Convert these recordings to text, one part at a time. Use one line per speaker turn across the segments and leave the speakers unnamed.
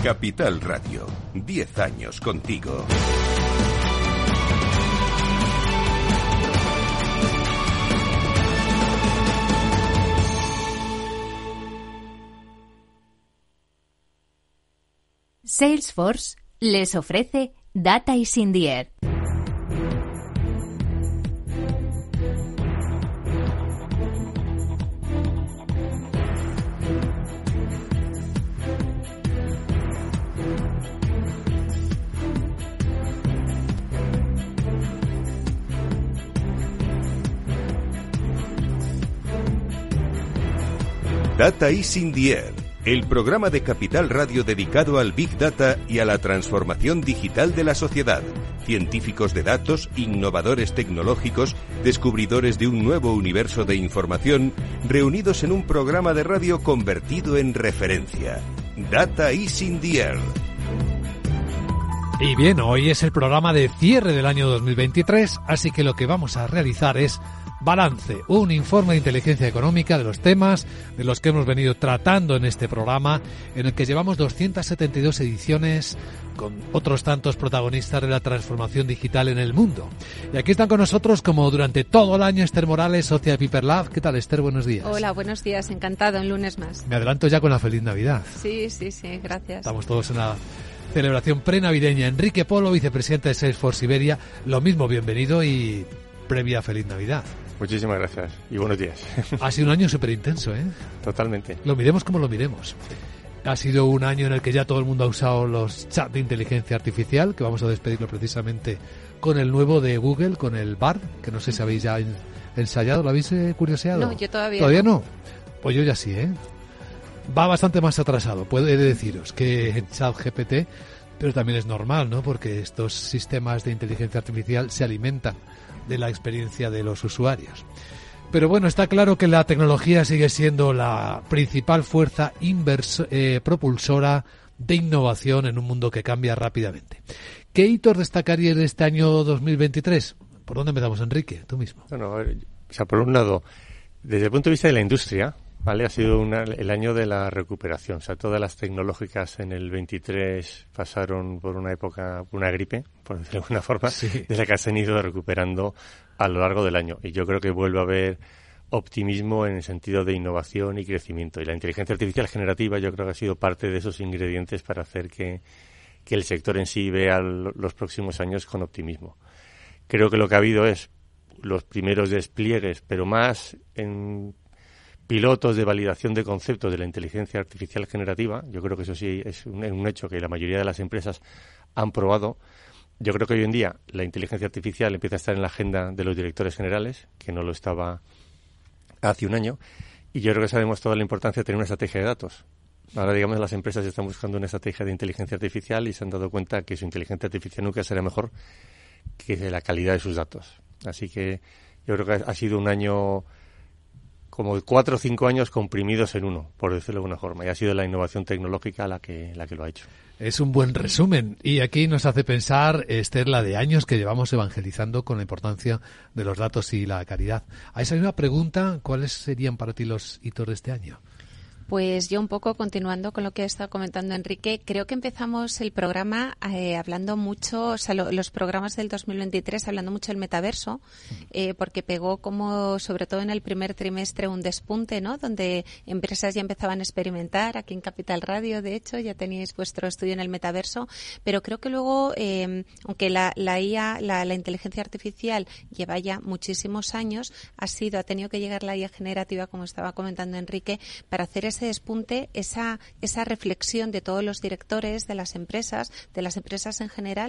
Capital Radio, 10 años contigo.
Salesforce les ofrece Data is in the Air.
Data is in the Air, el programa de Capital Radio dedicado al Big Data y a la transformación digital de la sociedad. Científicos de datos, innovadores tecnológicos, descubridores de un nuevo universo de información, reunidos en un programa de radio convertido en referencia. Data is in the Air.
Y bien, hoy es el programa de cierre del año 2023, así que lo que vamos a realizar es balance, un informe de inteligencia económica de los temas de los que hemos venido tratando en este programa, en el que llevamos 272 ediciones con otros tantos protagonistas de la transformación digital en el mundo. Y aquí están con nosotros, como durante todo el año, Esther Morales, socia de Piper Lab. ¿Qué tal, Esther? Buenos días.
Hola, buenos días. Encantado, un lunes más.
Me adelanto ya con la feliz Navidad.
Sí, gracias.
Estamos todos en la celebración prenavideña. Enrique Polo, vicepresidente de Salesforce Iberia. Lo mismo, bienvenido y previa feliz Navidad.
Muchísimas gracias y buenos días.
Ha sido un año súper intenso, ¿eh?
Totalmente.
Lo miremos como lo miremos. Ha sido un año en el que ya todo el mundo ha usado los chats de inteligencia artificial, que vamos a despedirlo precisamente con el nuevo de Google, con el Bard, que no sé si habéis ya ensayado, ¿lo habéis curioseado?
No, yo todavía
no. Pues yo ya sí, ¿eh? Va bastante más atrasado, puedo deciros, que en ChatGPT, pero también es normal, ¿no? Porque estos sistemas de inteligencia artificial se alimentan de la experiencia de los usuarios. Pero bueno, está claro que la tecnología sigue siendo la principal fuerza propulsora de innovación en un mundo que cambia rápidamente. ¿Qué hitos destacaríais de este año 2023? ¿Por dónde empezamos, Enrique? Tú mismo.
Bueno, por un lado, desde el punto de vista de la industria, ¿vale? Ha sido el año de la recuperación. O sea, todas las tecnológicas en el 23 pasaron por una época, una gripe, por decirlo de alguna forma, de la que se han ido recuperando a lo largo del año. Y yo creo que vuelve a haber optimismo en el sentido de innovación y crecimiento. Y la inteligencia artificial generativa yo creo que ha sido parte de esos ingredientes para hacer que el sector en sí vea los próximos años con optimismo. Creo que lo que ha habido es los primeros despliegues, pero más en pilotos de validación de conceptos de la inteligencia artificial generativa. Yo creo que eso sí es un hecho que la mayoría de las empresas han probado. Yo creo que hoy en día la inteligencia artificial empieza a estar en la agenda de los directores generales, que no lo estaba hace un año, y yo creo que se ha demostrado la importancia de tener una estrategia de datos. Ahora, digamos, las empresas están buscando una estrategia de inteligencia artificial y se han dado cuenta que su inteligencia artificial nunca será mejor que la calidad de sus datos. Así que yo creo que ha sido un año como 4 o 5 años comprimidos en uno, por decirlo de alguna forma, y ha sido la innovación tecnológica la que lo ha hecho.
Es un buen resumen, y aquí nos hace pensar, Esther, la de años que llevamos evangelizando con la importancia de los datos y la calidad. A esa misma pregunta, ¿cuáles serían para ti los hitos de este año?
Pues yo un poco continuando con lo que ha estado comentando Enrique, creo que empezamos el programa hablando mucho, o sea, los programas del 2023 hablando mucho del metaverso, porque pegó como sobre todo en el primer trimestre un despunte, ¿no? Donde empresas ya empezaban a experimentar, aquí en Capital Radio, de hecho, ya teníais vuestro estudio en el metaverso, pero creo que luego, aunque la IA, la inteligencia artificial lleva ya muchísimos años, ha tenido que llegar la IA generativa, como estaba comentando Enrique, para hacer ese despunte, esa reflexión de todos los directores de las empresas en general,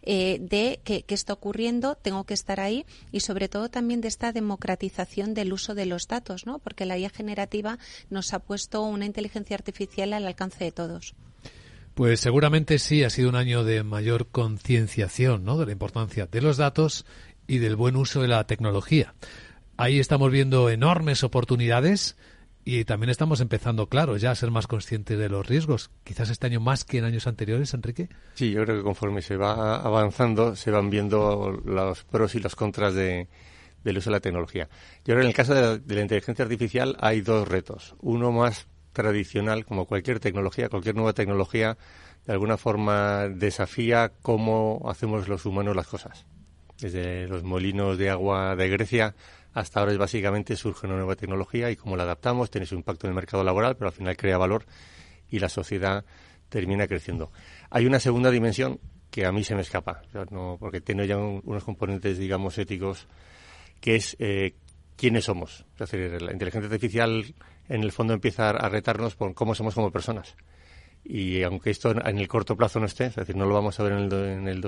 de qué está ocurriendo, tengo que estar ahí, y sobre todo también de esta democratización del uso de los datos, ¿no? Porque la IA generativa nos ha puesto una inteligencia artificial al alcance de todos.
Pues seguramente sí, ha sido un año de mayor concienciación, ¿no? De la importancia de los datos y del buen uso de la tecnología. Ahí estamos viendo enormes oportunidades. Y también estamos empezando, claro, ya a ser más conscientes de los riesgos. Quizás este año más que en años anteriores, Enrique.
Sí, yo creo que conforme se va avanzando, se van viendo los pros y los contras del uso de la tecnología. Yo creo que en el caso de la inteligencia artificial hay 2 retos. Uno más tradicional, como cualquier tecnología, cualquier nueva tecnología, de alguna forma desafía cómo hacemos los humanos las cosas. Desde los molinos de agua de Grecia hasta ahora es básicamente surge una nueva tecnología y cómo la adaptamos, tiene su impacto en el mercado laboral, pero al final crea valor y la sociedad termina creciendo. Hay una segunda dimensión que a mí se me escapa, no, porque tiene ya unos componentes, digamos, éticos, que es quiénes somos. Es decir, la inteligencia artificial en el fondo empieza a retarnos por cómo somos como personas. Y aunque esto en el corto plazo no esté, es decir, no lo vamos a ver en el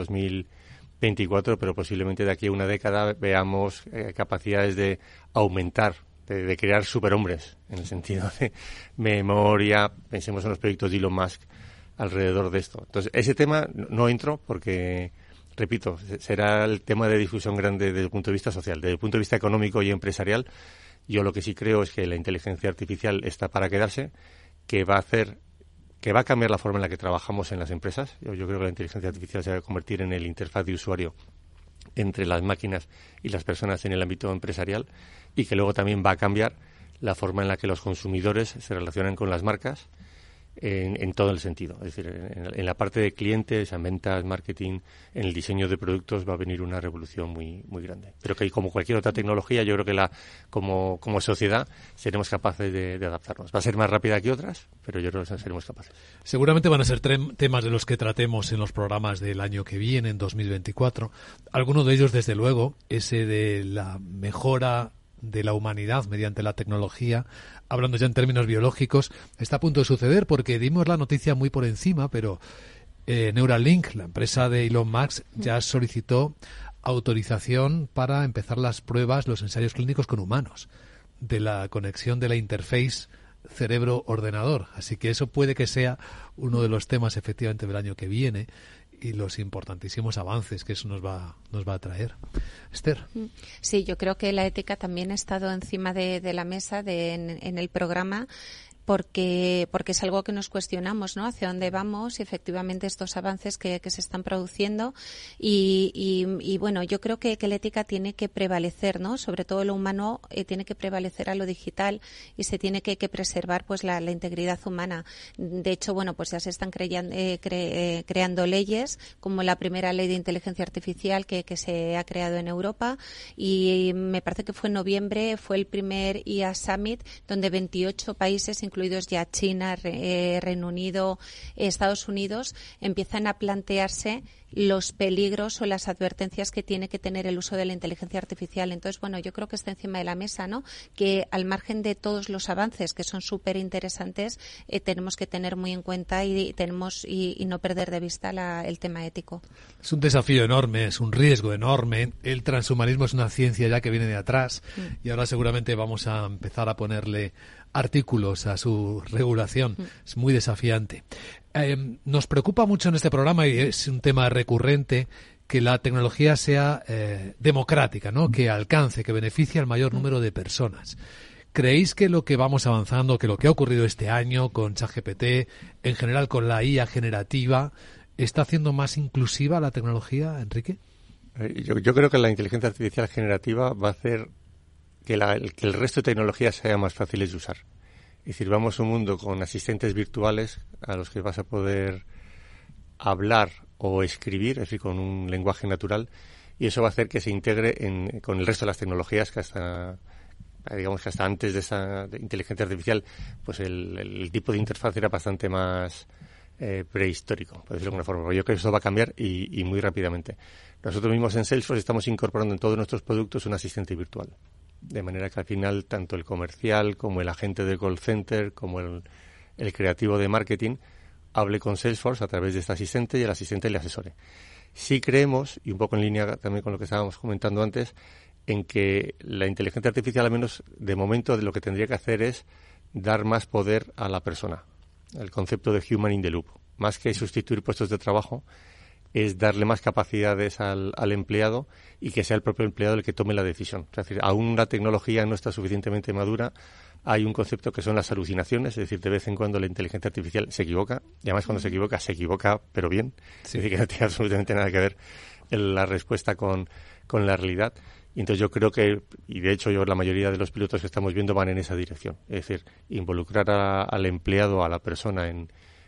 2024, pero posiblemente de aquí a una década veamos capacidades de aumentar, de crear superhombres, en el sentido de memoria. Pensemos en los proyectos de Elon Musk alrededor de esto. Entonces, ese tema no entro porque, repito, será el tema de discusión grande desde el punto de vista social. Desde el punto de vista económico y empresarial, yo lo que sí creo es que la inteligencia artificial está para quedarse, que va a cambiar la forma en la que trabajamos en las empresas. Yo creo que la inteligencia artificial se va a convertir en el interfaz de usuario entre las máquinas y las personas en el ámbito empresarial, y que luego también va a cambiar la forma en la que los consumidores se relacionan con las marcas en todo el sentido. Es decir, en la parte de clientes, en ventas, marketing, en el diseño de productos va a venir una revolución muy, muy grande. Pero que como cualquier otra tecnología, yo creo que como sociedad seremos capaces de adaptarnos. Va a ser más rápida que otras, pero yo creo que seremos capaces.
Seguramente van a ser temas de los que tratemos en los programas del año que viene, en 2024. Algunos de ellos, desde luego, ese de la mejora de la humanidad mediante la tecnología, hablando ya en términos biológicos, está a punto de suceder porque dimos la noticia muy por encima, pero Neuralink, la empresa de Elon Musk, ya solicitó autorización para empezar las pruebas, los ensayos clínicos con humanos, de la conexión de la interface cerebro-ordenador. Así que eso puede que sea uno de los temas efectivamente del año que viene y los importantísimos avances que eso nos va a traer. Esther.
Sí, yo creo que la ética también ha estado encima de la mesa en el programa, porque es algo que nos cuestionamos, ¿no? Hacia dónde vamos y efectivamente estos avances que se están produciendo y bueno, yo creo que la ética tiene que prevalecer, ¿no? Sobre todo lo humano tiene que prevalecer a lo digital y se tiene que preservar pues la integridad humana. De hecho, bueno, pues ya se están creando leyes, como la primera ley de inteligencia artificial que se ha creado en Europa, y me parece que fue en noviembre, fue el primer IA Summit donde 28 países, incluidos ya China, Reino Unido, Estados Unidos, empiezan a plantearse los peligros o las advertencias que tiene que tener el uso de la inteligencia artificial. Entonces, bueno, yo creo que está encima de la mesa, ¿no? Que al margen de todos los avances que son súper interesantes, tenemos que tener muy en cuenta y no perder de vista el tema ético.
Es un desafío enorme, es un riesgo enorme. El transhumanismo es una ciencia ya que viene de atrás y ahora seguramente vamos a empezar a ponerle artículos a su regulación. Es muy desafiante. Nos preocupa mucho en este programa, y es un tema recurrente, que la tecnología sea democrática, ¿no? Que alcance, que beneficie al mayor número de personas. ¿Creéis que lo que vamos avanzando, que lo que ha ocurrido este año con ChatGPT, en general con la IA generativa, está haciendo más inclusiva la tecnología, Enrique?
Yo creo que la inteligencia artificial generativa va a hacer que el resto de tecnologías sean más fáciles de usar. Es decir, vamos a un mundo con asistentes virtuales a los que vas a poder hablar o escribir, es decir, con un lenguaje natural, y eso va a hacer que se integre con el resto de las tecnologías que hasta antes de esa inteligencia artificial, pues el tipo de interfaz era bastante más prehistórico, por decirlo de alguna forma. Pero yo creo que eso va a cambiar y muy rápidamente. Nosotros mismos en Salesforce estamos incorporando en todos nuestros productos un asistente virtual. De manera que al final tanto el comercial como el agente de call center como el creativo de marketing hable con Salesforce a través de este asistente y el asistente le asesore. Sí creemos, y un poco en línea también con lo que estábamos comentando antes, en que la inteligencia artificial, al menos de momento, lo que tendría que hacer es dar más poder a la persona. El concepto de human in the loop. Más que sustituir puestos de trabajo, es darle más capacidades al empleado y que sea el propio empleado el que tome la decisión. Es decir, aún la tecnología no está suficientemente madura. Hay un concepto que son las alucinaciones, es decir, de vez en cuando la inteligencia artificial se equivoca, y además cuando se equivoca, pero bien. Sí. Es decir, que no tiene absolutamente nada que ver la respuesta con la realidad. Y entonces yo creo que, y de hecho la mayoría de los pilotos que estamos viendo van en esa dirección. Es decir, involucrar al empleado, a la persona en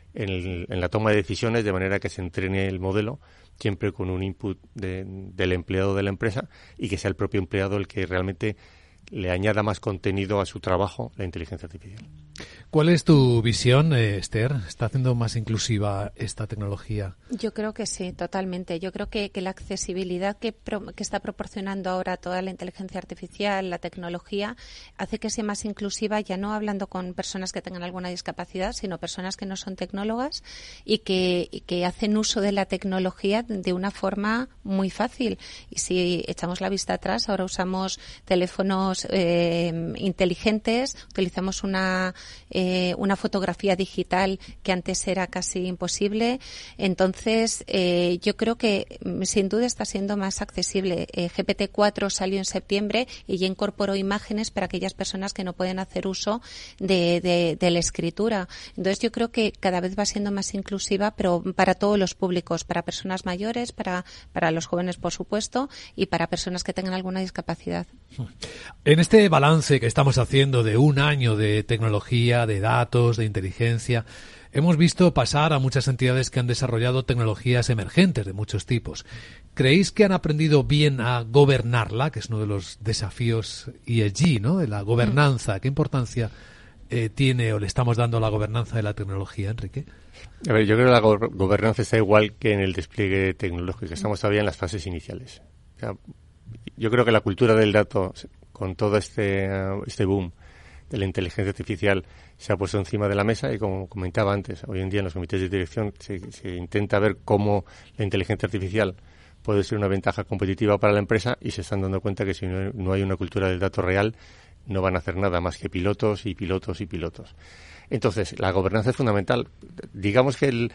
la toma de decisiones, de manera que se entrene el modelo, siempre con un input del empleado de la empresa, y que sea el propio empleado el que realmente le añada más contenido a su trabajo la inteligencia artificial.
¿Cuál es tu visión, Esther? ¿Está haciendo más inclusiva esta tecnología?
Yo creo que sí, totalmente. Yo creo que la accesibilidad que está proporcionando ahora toda la inteligencia artificial, la tecnología, hace que sea más inclusiva, ya no hablando con personas que tengan alguna discapacidad, sino personas que no son tecnólogas y que hacen uso de la tecnología de una forma muy fácil. Y si echamos la vista atrás, ahora usamos teléfonos inteligentes, utilizamos una fotografía digital que antes era casi imposible. Entonces, yo creo que sin duda está siendo más accesible. GPT-4 salió en septiembre y ya incorporó imágenes para aquellas personas que no pueden hacer uso de la escritura. Entonces, yo creo que cada vez va siendo más inclusiva, pero para todos los públicos, para personas mayores, para los jóvenes, por supuesto, y para personas que tengan alguna discapacidad.
En este balance que estamos haciendo de un año de tecnología, de datos, de inteligencia, hemos visto pasar a muchas entidades que han desarrollado tecnologías emergentes de muchos tipos. ¿Creéis que han aprendido bien a gobernarla, que es uno de los desafíos ESG, ¿no?, de la gobernanza? ¿Qué importancia tiene o le estamos dando a la gobernanza de la tecnología, Enrique?
A ver, yo creo que la gobernanza está igual que en el despliegue tecnológico. Estamos todavía en las fases iniciales. O sea, yo creo que la cultura del dato, con todo este boom de la inteligencia artificial, se ha puesto encima de la mesa, y como comentaba antes, hoy en día en los comités de dirección se intenta ver cómo la inteligencia artificial puede ser una ventaja competitiva para la empresa, y se están dando cuenta que si no hay una cultura del dato real, no van a hacer nada más que pilotos y pilotos y pilotos. Entonces, la gobernanza es fundamental. Digamos que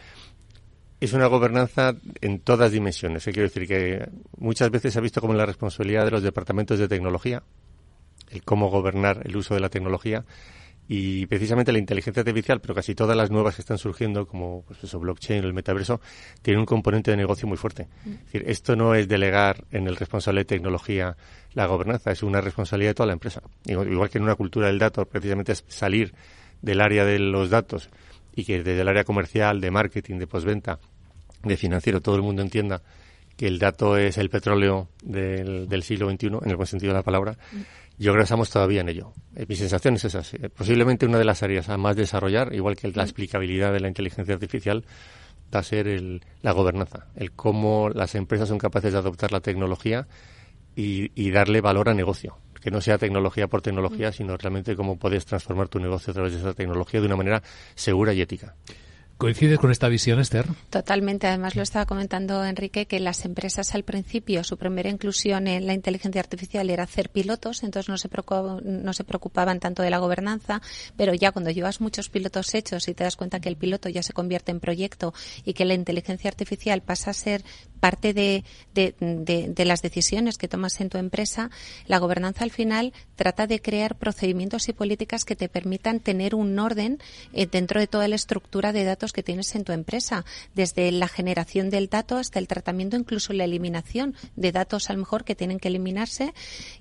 es una gobernanza en todas dimensiones. Quiero decir que muchas veces se ha visto como la responsabilidad de los departamentos de tecnología, el cómo gobernar el uso de la tecnología, y precisamente la inteligencia artificial, pero casi todas las nuevas que están surgiendo, como pues eso, blockchain o el metaverso, tienen un componente de negocio muy fuerte. Es decir, esto no es delegar en el responsable de tecnología la gobernanza, es una responsabilidad de toda la empresa. Igual que en una cultura del dato, precisamente es salir del área de los datos y que desde el área comercial, de marketing, de postventa, de financiero, todo el mundo entienda que el dato es el petróleo del siglo XXI, en el buen sentido de la palabra. Yo creo que estamos todavía en ello. Mi sensación es esa. Posiblemente una de las áreas a más desarrollar, igual que la explicabilidad de la inteligencia artificial, va a ser la gobernanza, el cómo las empresas son capaces de adoptar la tecnología y darle valor a negocio. Que no sea tecnología por tecnología, sino realmente cómo puedes transformar tu negocio a través de esa tecnología de una manera segura y ética.
¿Coincides con esta visión, Esther?
Totalmente. Además, lo estaba comentando Enrique, que las empresas al principio, su primera inclusión en la inteligencia artificial era hacer pilotos, entonces no se preocupaban tanto de la gobernanza, pero ya cuando llevas muchos pilotos hechos y te das cuenta que el piloto ya se convierte en proyecto y que la inteligencia artificial pasa a ser parte de las decisiones que tomas en tu empresa, la gobernanza al final trata de crear procedimientos y políticas que te permitan tener un orden dentro de toda la estructura de datos que tienes en tu empresa, desde la generación del dato hasta el tratamiento, incluso la eliminación de datos a lo mejor que tienen que eliminarse,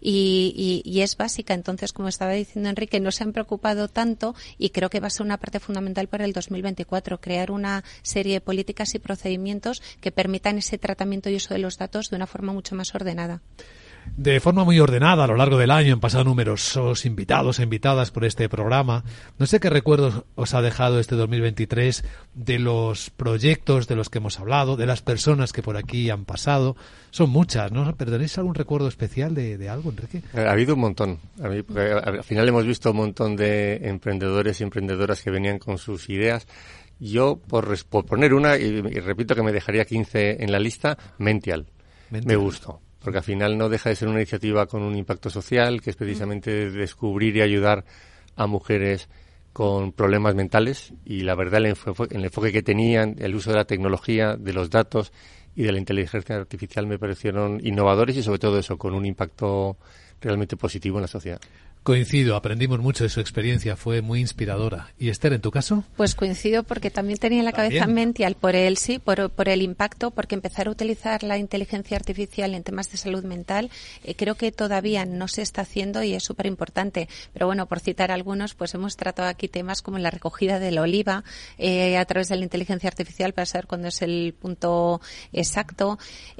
y es básica. Entonces, como estaba diciendo Enrique, no se han preocupado tanto, y creo que va a ser una parte fundamental para el 2024, crear una serie de políticas y procedimientos que permitan ese tratamiento y uso de los datos de una forma mucho más ordenada.
De forma muy ordenada, a lo largo del año han pasado numerosos invitados e invitadas por este programa. No sé qué recuerdos os ha dejado este 2023 de los proyectos de los que hemos hablado, de las personas que por aquí han pasado. Son muchas, ¿no? ¿Perderéis algún recuerdo especial de algo, Enrique?
Ha habido un montón. Al final hemos visto un montón de emprendedores y emprendedoras que venían con sus ideas. Yo, por poner una, y repito que me dejaría 15 en la lista, Mential. Me gustó. Porque al final no deja de ser una iniciativa con un impacto social, que es precisamente descubrir y ayudar a mujeres con problemas mentales, y la verdad el enfoque que tenían, el uso de la tecnología, de los datos y de la inteligencia artificial me parecieron innovadores, y sobre todo eso, con un impacto realmente positivo en la sociedad.
Coincido, aprendimos mucho de su experiencia, fue muy inspiradora. ¿Y Esther, en tu caso?
Pues coincido porque también tenía en la cabeza Mential por el impacto, porque empezar a utilizar la inteligencia artificial en temas de salud mental creo que todavía no se está haciendo y es súper importante. Pero bueno, por citar algunos, pues hemos tratado aquí temas como la recogida de la oliva a través de la inteligencia artificial para saber cuándo es el punto exacto.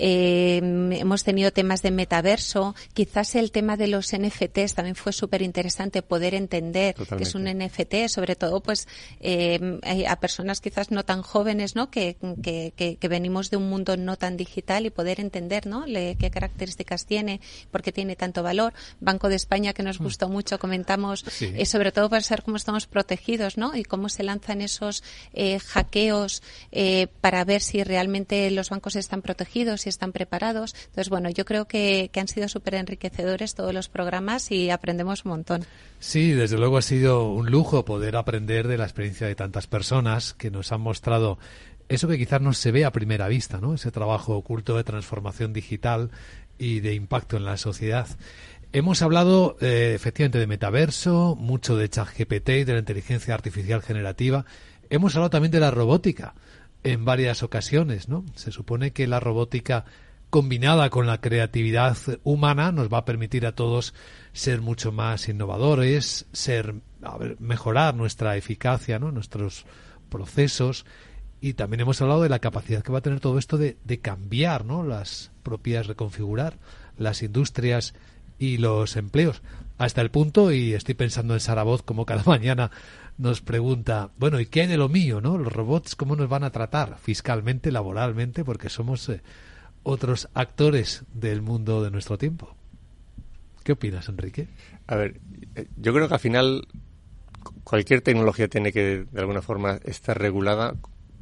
Hemos tenido temas de metaverso, quizás el tema de los NFTs también fue súper interesante poder entender qué es un NFT, sobre todo pues a personas quizás no tan jóvenes, ¿no? Que venimos de un mundo no tan digital y poder entender, ¿no? Qué características tiene, por qué tiene tanto valor. Banco de España, que nos gustó mucho, comentamos sobre todo para saber cómo estamos protegidos, ¿no? Y cómo se lanzan esos hackeos para ver si realmente los bancos están protegidos, si están preparados. Entonces, bueno, yo creo que han sido súper enriquecedores todos los programas y aprendemos un montón.
Sí, desde luego ha sido un lujo poder aprender de la experiencia de tantas personas que nos han mostrado eso que quizás no se ve a primera vista, ¿no? Ese trabajo oculto de transformación digital y de impacto en la sociedad. Hemos hablado efectivamente de metaverso, mucho de ChatGPT y de la inteligencia artificial generativa. Hemos hablado también de la robótica en varias ocasiones, ¿no? Se supone que la robótica combinada con la creatividad humana nos va a permitir a todos ser mucho más innovadores, mejorar nuestra eficacia, ¿no? Nuestros procesos. Y también hemos hablado de la capacidad que va a tener todo esto de cambiar, ¿no? Reconfigurar las industrias y los empleos. Hasta el punto, y estoy pensando en Sara Voz, como cada mañana nos pregunta, bueno, ¿y qué hay de lo mío, no? Los robots, ¿cómo nos van a tratar fiscalmente, laboralmente? Porque somos otros actores del mundo de nuestro tiempo. ¿Qué opinas, Enrique?
A ver, yo creo que al final cualquier tecnología tiene que de alguna forma estar regulada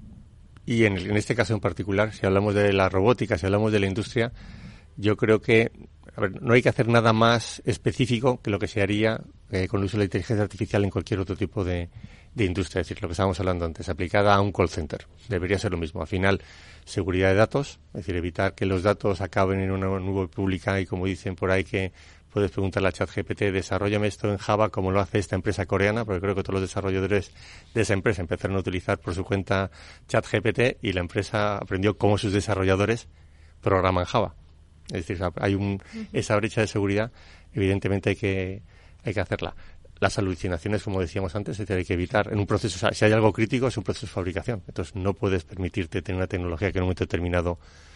y en este caso en particular, si hablamos de la robótica, si hablamos de la industria, yo creo que no hay que hacer nada más específico que lo que se haría con el uso de la inteligencia artificial en cualquier otro tipo de industria, es decir, lo que estábamos hablando antes, aplicada a un call center. Debería ser lo mismo. Al final, seguridad de datos, es decir, evitar que los datos acaben en una nube pública y, como dicen por ahí, que puedes preguntarle a ChatGPT, desarróllame esto en Java como lo hace esta empresa coreana, porque creo que todos los desarrolladores de esa empresa empezaron a utilizar por su cuenta ChatGPT y la empresa aprendió cómo sus desarrolladores programan Java. Es decir, hay esa brecha de seguridad, evidentemente hay que hacerla. Las alucinaciones, como decíamos antes, es decir, hay que evitar en un proceso, o sea, si hay algo crítico es un proceso de fabricación. Entonces no puedes permitirte tener una tecnología que en un momento determinado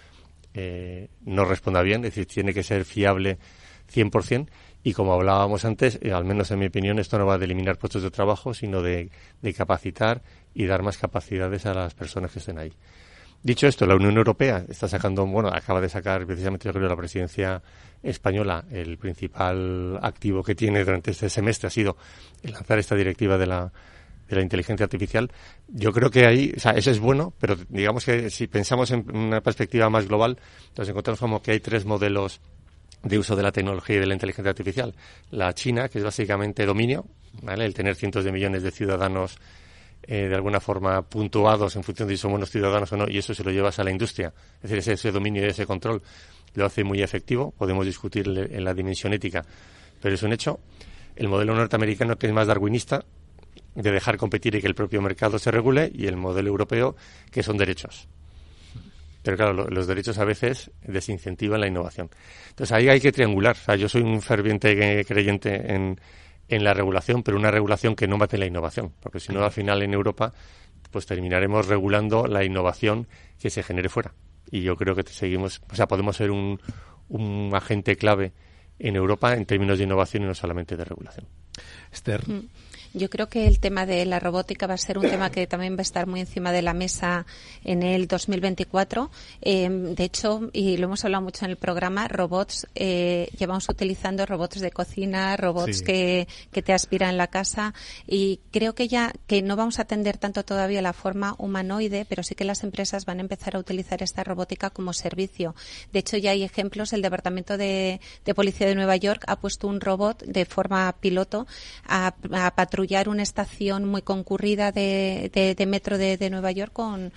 no responda bien, es decir, tiene que ser fiable 100%, y como hablábamos antes, al menos en mi opinión, esto no va de eliminar puestos de trabajo, sino de capacitar y dar más capacidades a las personas que estén ahí. Dicho esto, la Unión Europea está sacando, acaba de sacar precisamente, yo creo, la presidencia española, el principal activo que tiene durante este semestre ha sido el lanzar esta directiva de la inteligencia artificial. Yo creo que ahí, o sea, eso es bueno, pero digamos que si pensamos en una perspectiva más global, nos encontramos como que hay tres modelos de uso de la tecnología y de la inteligencia artificial. La China, que es básicamente dominio, ¿vale? El tener cientos de millones de ciudadanos de alguna forma puntuados en función de si son buenos ciudadanos o no, y eso se lo llevas a la industria. Es decir, ese dominio y ese control lo hace muy efectivo. Podemos discutir en la dimensión ética, pero es un hecho. El modelo norteamericano, que es más darwinista, de dejar competir y que el propio mercado se regule, y el modelo europeo, que son derechos. Pero claro, los derechos a veces desincentivan la innovación. Entonces ahí hay que triangular. O sea, yo soy un ferviente creyente en la regulación, pero una regulación que no mate la innovación, porque si no, al final en Europa pues terminaremos regulando la innovación que se genere fuera. Y yo creo que podemos ser un agente clave en Europa en términos de innovación y no solamente de regulación.
Esther.
Yo creo que el tema de la robótica va a ser un tema que también va a estar muy encima de la mesa en el 2024. De hecho, y lo hemos hablado mucho en el programa, robots, llevamos utilizando robots de cocina, robots que te aspiran la casa, y creo que no vamos a atender tanto todavía la forma humanoide, pero sí que las empresas van a empezar a utilizar esta robótica como servicio. De hecho, ya hay ejemplos. El Departamento de Policía de Nueva York ha puesto un robot de forma piloto a patrullar patrullar una estación muy concurrida de metro de Nueva York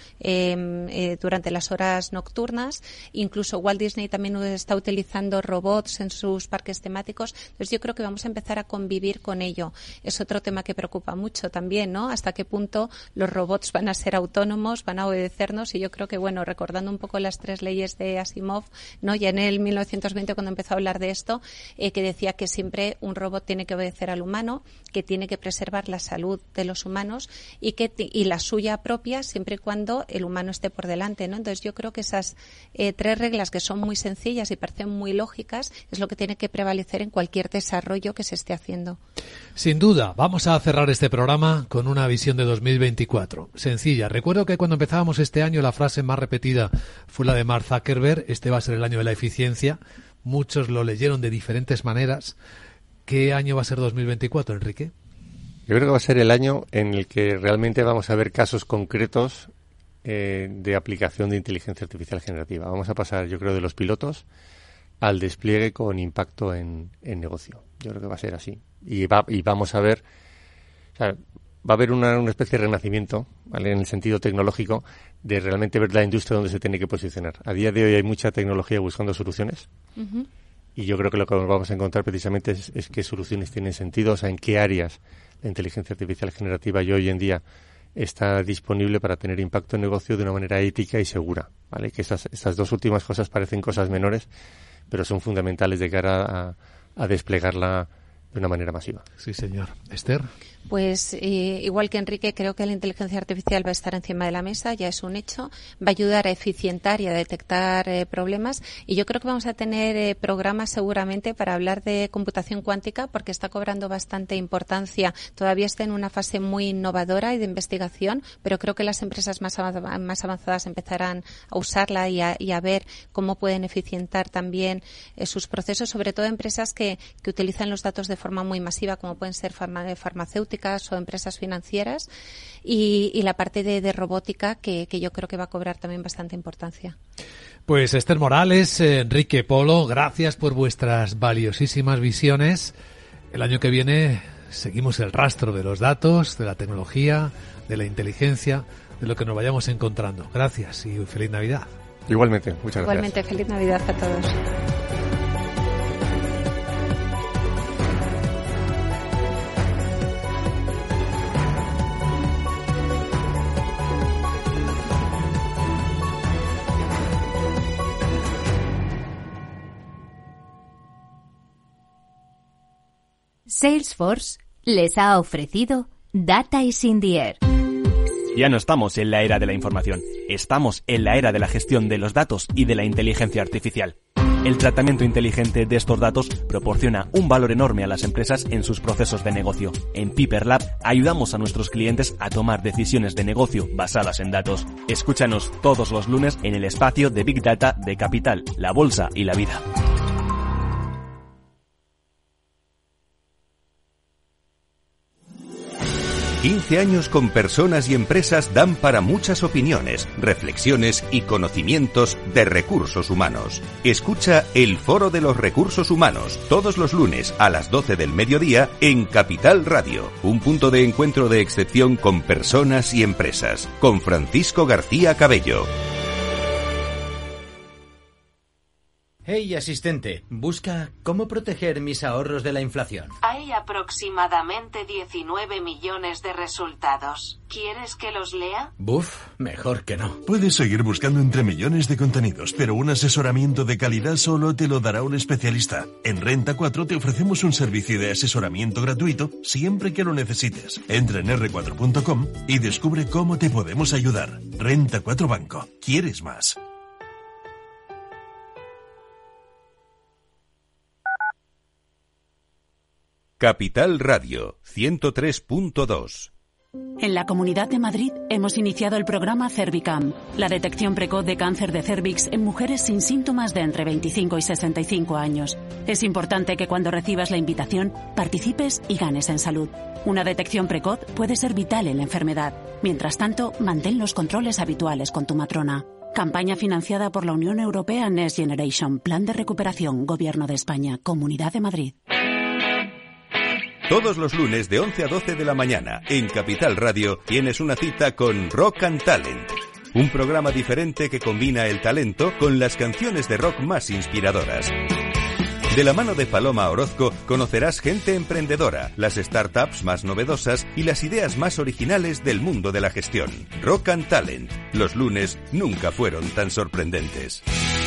durante las horas nocturnas. Incluso Walt Disney también está utilizando robots en sus parques temáticos. Entonces yo creo que vamos a empezar a convivir con ello. Es otro tema que preocupa mucho también, ¿no? Hasta qué punto los robots van a ser autónomos, van a obedecernos. Y yo creo que, bueno, recordando un poco las 3 leyes de Asimov, ¿no? Ya en el 1920, cuando empezó a hablar de esto, que decía que siempre un robot tiene que obedecer al humano, que tiene que preservar la salud de los humanos y la suya propia, siempre y cuando el humano esté por delante, ¿no? Entonces yo creo que esas 3 reglas, que son muy sencillas y parecen muy lógicas, es lo que tiene que prevalecer en cualquier desarrollo que se esté haciendo.
Sin duda, vamos a cerrar este programa con una visión de 2024. Sencilla. Recuerdo que cuando empezábamos este año la frase más repetida fue la de Mark Zuckerberg: este va a ser el año de la eficiencia. Muchos lo leyeron de diferentes maneras. ¿Qué año va a ser 2024, Enrique?
Yo creo que va a ser el año en el que realmente vamos a ver casos concretos de aplicación de inteligencia artificial generativa. Vamos a pasar, yo creo, de los pilotos al despliegue con impacto en negocio. Yo creo que va a ser así. Y vamos a ver, o sea, va a haber una especie de renacimiento, ¿vale?, en el sentido tecnológico, de realmente ver la industria donde se tiene que posicionar. A día de hoy hay mucha tecnología buscando soluciones. Uh-huh. Y yo creo que lo que vamos a encontrar precisamente es qué soluciones tienen sentido, o sea, en qué áreas la inteligencia artificial generativa hoy en día está disponible para tener impacto en negocio de una manera ética y segura, ¿vale? Que estas 2 últimas cosas parecen cosas menores, pero son fundamentales de cara a desplegarla de una manera masiva.
Sí, señor. Esther.
Pues igual que Enrique, creo que la inteligencia artificial va a estar encima de la mesa, ya es un hecho, va a ayudar a eficientar y a detectar problemas, y yo creo que vamos a tener programas seguramente para hablar de computación cuántica, porque está cobrando bastante importancia. Todavía está en una fase muy innovadora y de investigación, pero creo que las empresas más avanzadas empezarán a usarla y a ver cómo pueden eficientar también sus procesos, sobre todo empresas que utilizan los datos de forma muy masiva, como pueden ser farmacéuticas o empresas financieras, y la parte de robótica que yo creo que va a cobrar también bastante importancia.
Pues Esther Morales, Enrique Polo, gracias por vuestras valiosísimas visiones. El año que viene seguimos el rastro de los datos, de la tecnología, de la inteligencia, de lo que nos vayamos encontrando. Gracias y feliz Navidad.
Igualmente, muchas gracias.
Igualmente, feliz Navidad a todos.
Salesforce les ha ofrecido Data is in the Air.
Ya no estamos en la era de la información, estamos en la era de la gestión de los datos y de la inteligencia artificial. El tratamiento inteligente de estos datos proporciona un valor enorme a las empresas en sus procesos de negocio. En Piper Lab ayudamos a nuestros clientes a tomar decisiones de negocio basadas en datos. Escúchanos todos los lunes en el espacio de Big Data de Capital, la Bolsa y la Vida.
...15 años con personas y empresas dan para muchas opiniones, reflexiones y conocimientos de recursos humanos. Escucha el Foro de los Recursos Humanos todos los lunes a las 12 del mediodía en Capital Radio. Un punto de encuentro de excepción con personas y empresas. Con Francisco García Cabello.
Hey, asistente, busca cómo proteger mis ahorros de la inflación.
Hay aproximadamente 19 millones de resultados. ¿Quieres que los lea?
Buf, mejor que no.
Puedes seguir buscando entre millones de contenidos, pero un asesoramiento de calidad solo te lo dará un especialista. En Renta 4 te ofrecemos un servicio de asesoramiento gratuito siempre que lo necesites. Entra en r4.com y descubre cómo te podemos ayudar. Renta 4 Banco. ¿Quieres más?
Capital Radio 103.2.
En la Comunidad de Madrid hemos iniciado el programa Cervicam, la detección precoz de cáncer de cérvix en mujeres sin síntomas de entre 25 y 65 años. Es importante que cuando recibas la invitación participes y ganes en salud. Una detección precoz puede ser vital en la enfermedad. Mientras tanto, mantén los controles habituales con tu matrona. Campaña financiada por la Unión Europea Next Generation, Plan de Recuperación, Gobierno de España, Comunidad de Madrid.
Todos los lunes de 11 a 12 de la mañana en Capital Radio tienes una cita con Rock and Talent. Un programa diferente que combina el talento con las canciones de rock más inspiradoras. De la mano de Paloma Orozco conocerás gente emprendedora, las startups más novedosas y las ideas más originales del mundo de la gestión. Rock and Talent. Los lunes nunca fueron tan sorprendentes.